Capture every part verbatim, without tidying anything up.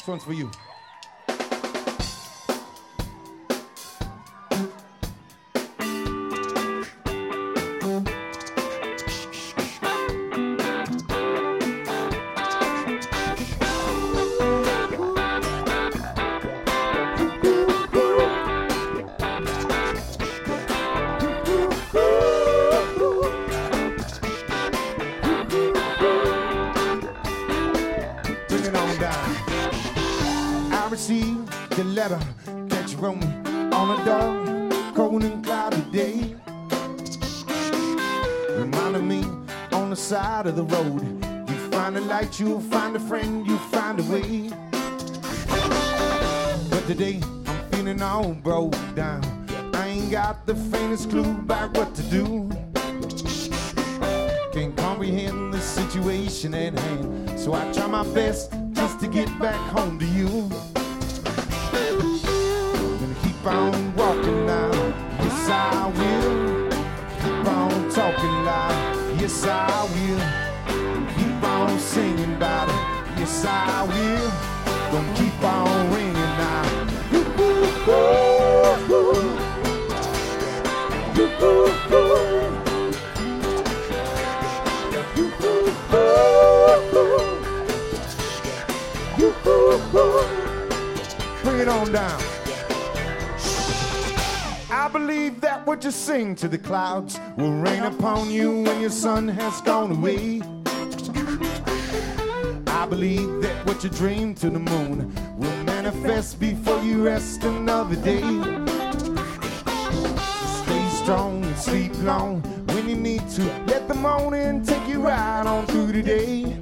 This one's for you. The letter that you wrote me on a dark, cold and cloudy day, reminded me on the side of the road. You find a light, you'll find a friend, you'll find a way. But today I'm feeling all broke down. I ain't got the faintest clue about what to do. Can't comprehend the situation at hand, so I try my best just to get back home to you. Keep on walking now, yes I will. Keep on talking loud, yes I will. Keep on singing about it, yes I will. Gonna keep on ringing now. Bring it on down. I believe that what you sing to the clouds will rain upon you when your sun has gone away. I believe that what you dream to the moon will manifest before you rest another day. So stay strong and sleep long when you need to. Let the morning take you right on through the day.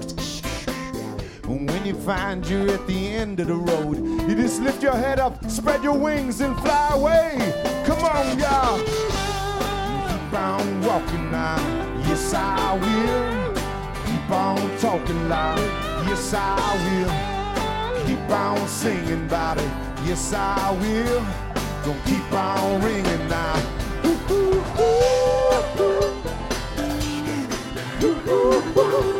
When you find you're at the end of the road, you just lift your head up, spread your wings and fly away. Come on, y'all. Keep on walking now, yes I will. Keep on talking loud, yes I will. Keep on singing about it, yes I will. Gonna keep on ringing now. Ooh, ooh, ooh, ooh. Ooh, ooh, ooh.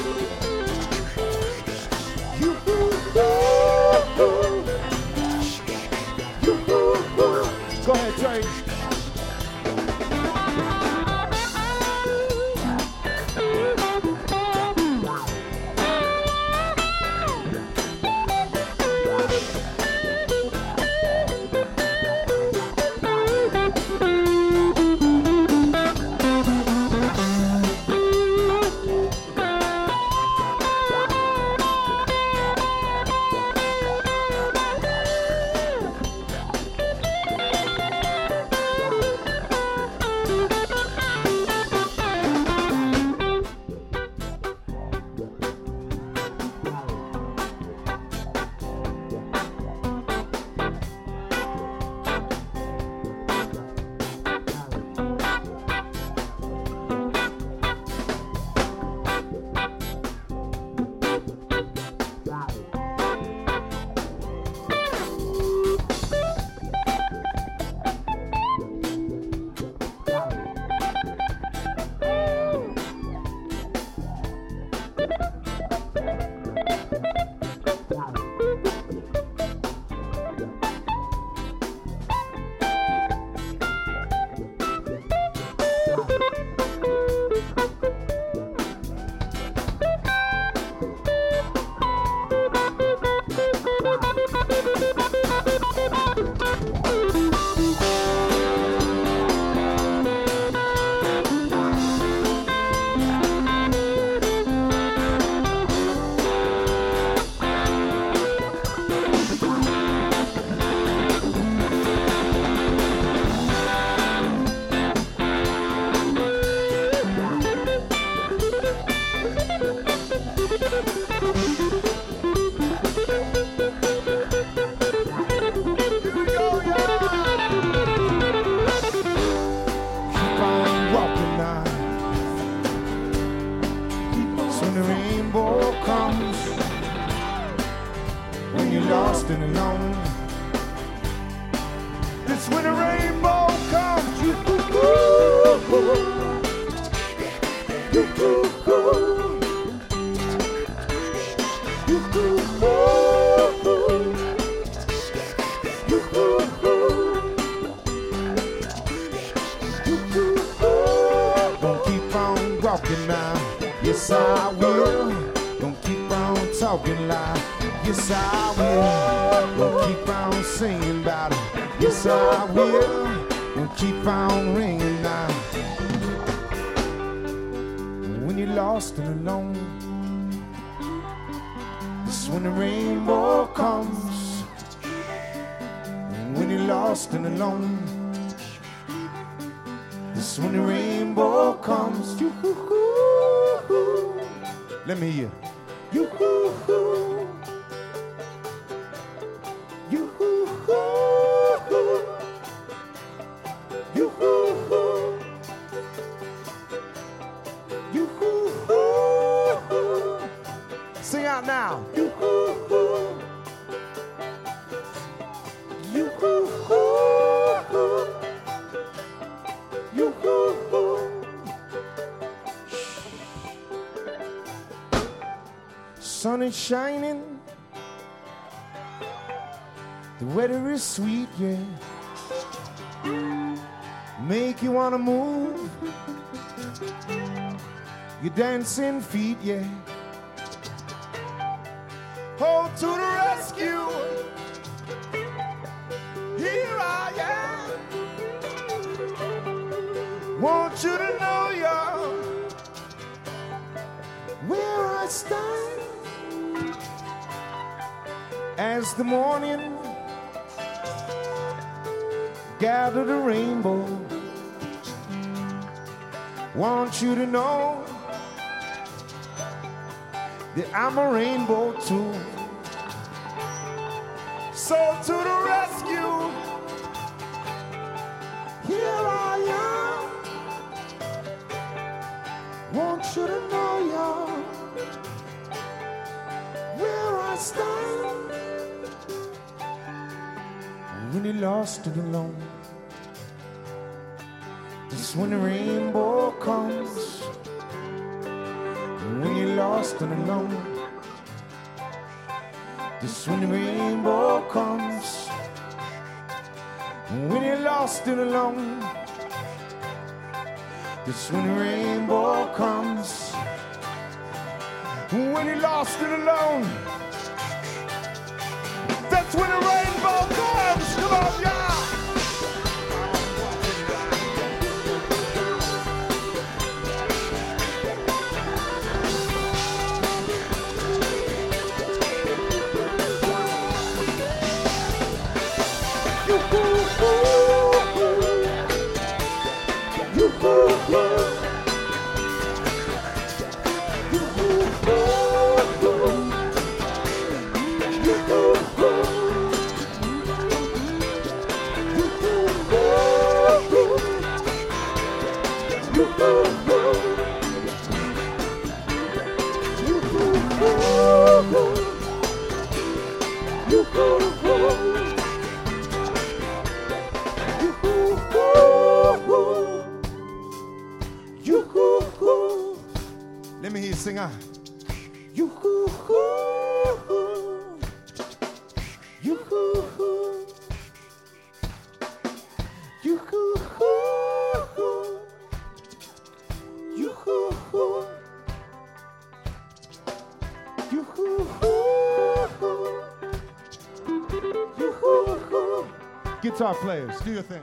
Go ahead, Trey. lost and alone. It's when a rainbow comes. You Yes, I will. Gonna keep on talking loud. Yes, I will. Gonna keep on singing about it. Yes, I will. Gonna keep on ringing now. When you're lost and alone, that's when the rainbow comes. When you're lost and alone, that's when the rainbow comes. Yoo-hoo-hoo-hoo. Let me hear. Yoo-hoo-hoo. Yoo-hoo-hoo-hoo. Yoo-hoo-hoo. Yoo-hoo-hoo-hoo. Sing out now. Yoo-hoo-hoo. Yoo-hoo-hoo-hoo. Yoo-hoo-hoo. Sun is shining. The weather is sweet, yeah. Make you wanna move. Your dancing feet, yeah. Hold to the rescue. Here I am. Want you to know you're where I stand. As the morning gather the rainbow, want you to know that I'm a rainbow too. So to the rescue, here I am. Want you to know you're where I stand. When you're lost and alone, that's when the rainbow comes. When you're lost and alone, that's when the rainbow comes. When you're lost and alone, that's when the rainbow comes. When you're lost and alone, that's when the rainbow comes. Come on, y'all. Let me hear you sing out. Yoo-hoo-hoo. Yoo-hoo-hoo. Yoo-hoo-hoo. Yoo-hoo-hoo. Yoo-hoo-hoo. Yoo-hoo-hoo. Guitar players, do your thing.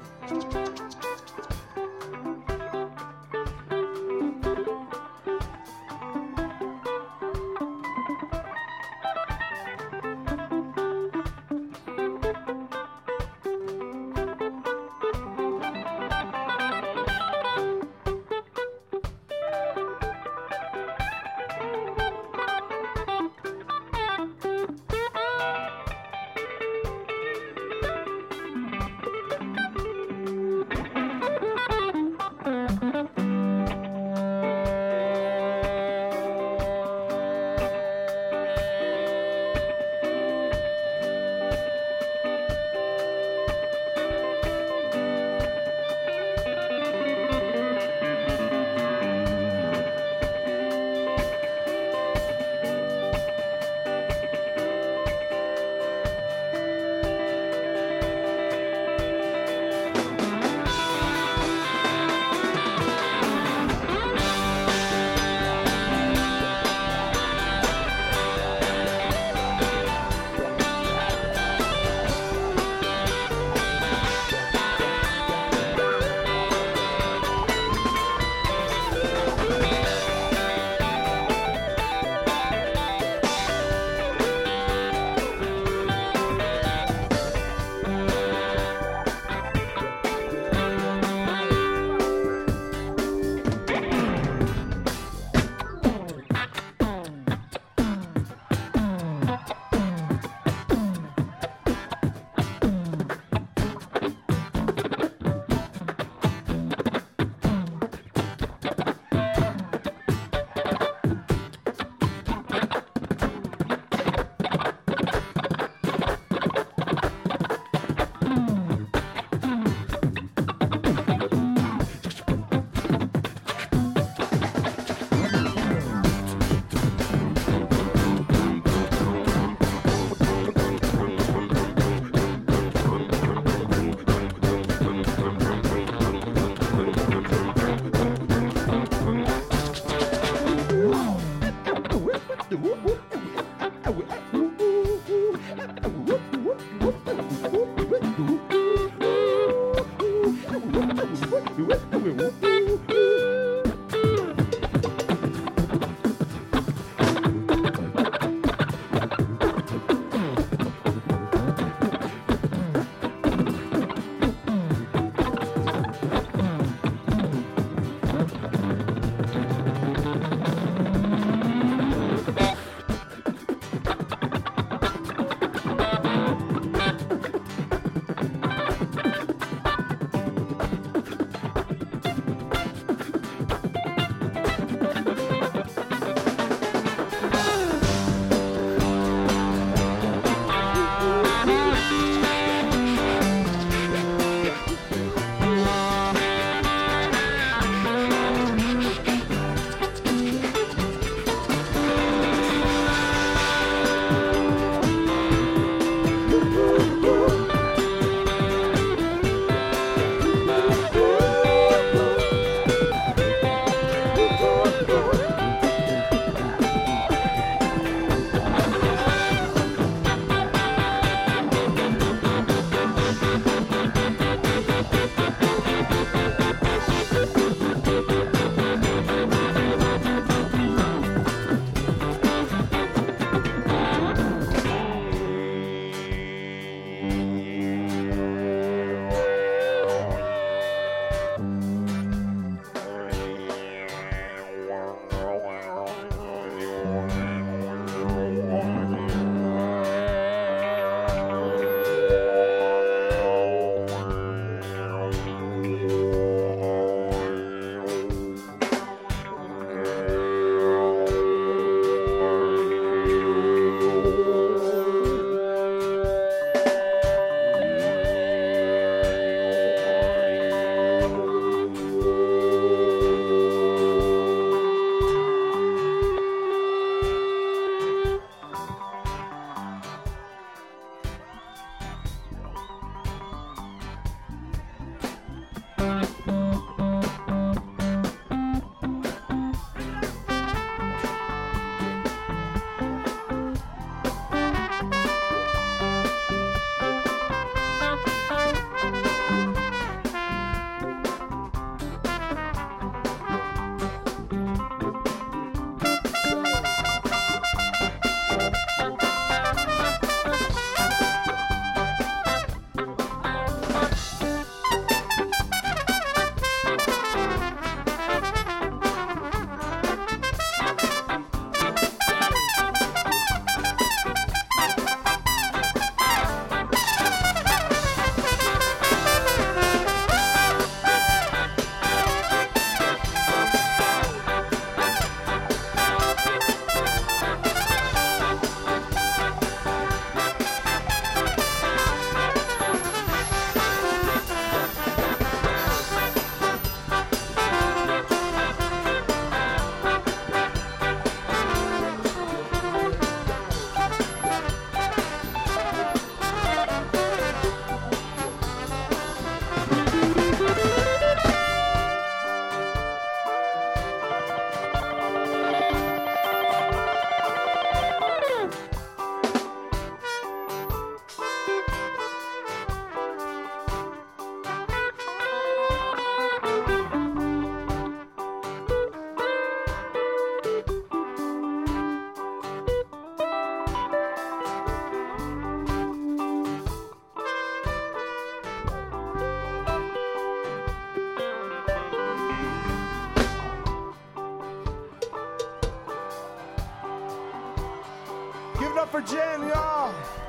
for Jen, y'all.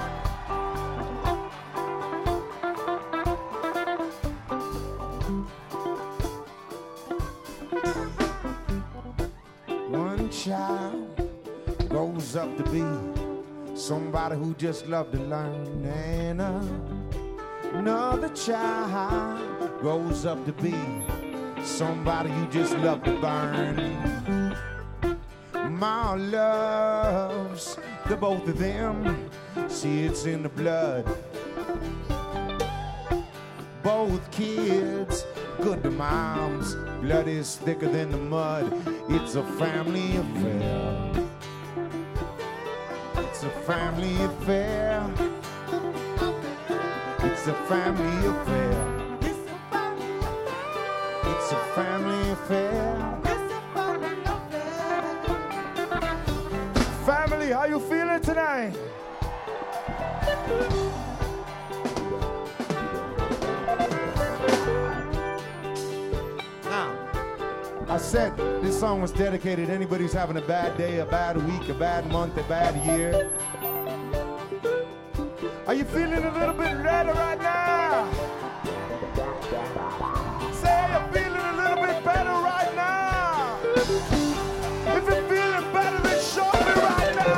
One child grows up to be somebody who just loved to learn, and uh, another child grows up to be somebody you just love to burn. Ma loves the both of them. See, it's in the blood. Both kids good to moms. Blood is thicker than the mud. It's a family affair. It's a family affair. It's a family affair. It's a family affair. Family, how you feeling tonight? Now, I said this song was dedicated to anybody who's having a bad day, a bad week, a bad month, a bad year. Are you feeling a little bit better right now? Say you're feeling a little bit better right now. If you're feeling better, then show me right now.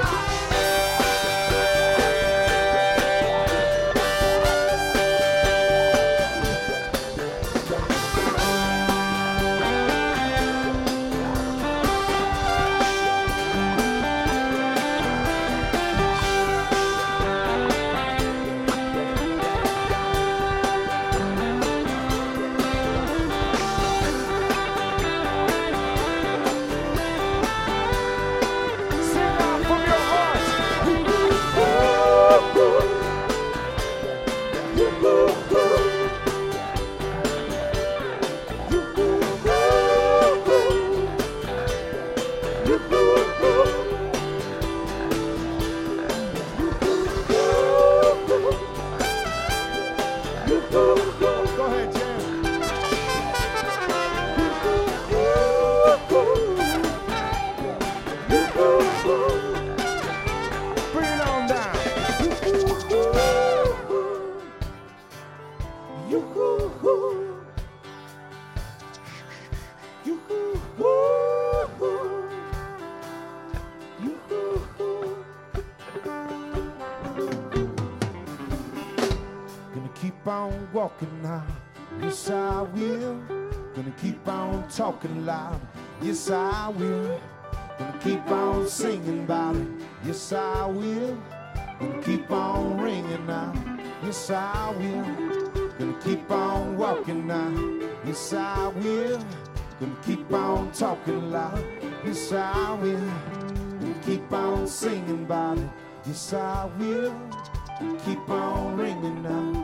Walking now, yes I will. Gonna keep on talking loud, yes I will. Gonna keep on singing about it, yes I will. Gonna keep on ringing now, yes I will. Gonna keep on walking now, yes I will. Gonna keep on talking loud, yes I will. Gonna keep on singing about it, yes I will. Gonna keep on ringing now.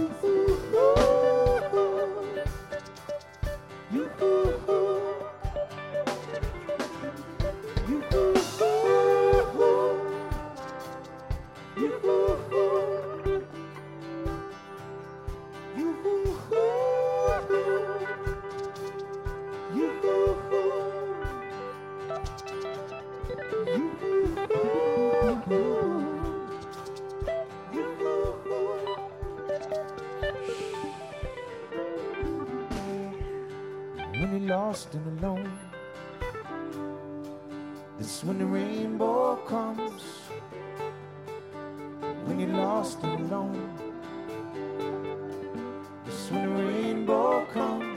When you're lost and alone, that's when the rainbow comes. When you're lost and alone, that's when the rainbow comes.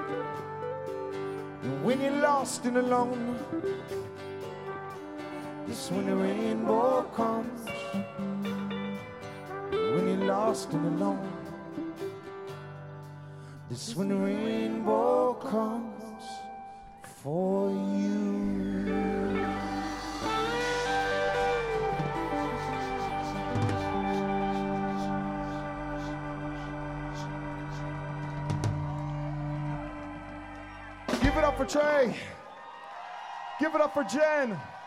And when you're lost and alone, that's when the rainbow comes. When you're lost and alone, that's when the rainbow comes for you. Give it up for Trey. Give it up for Jen.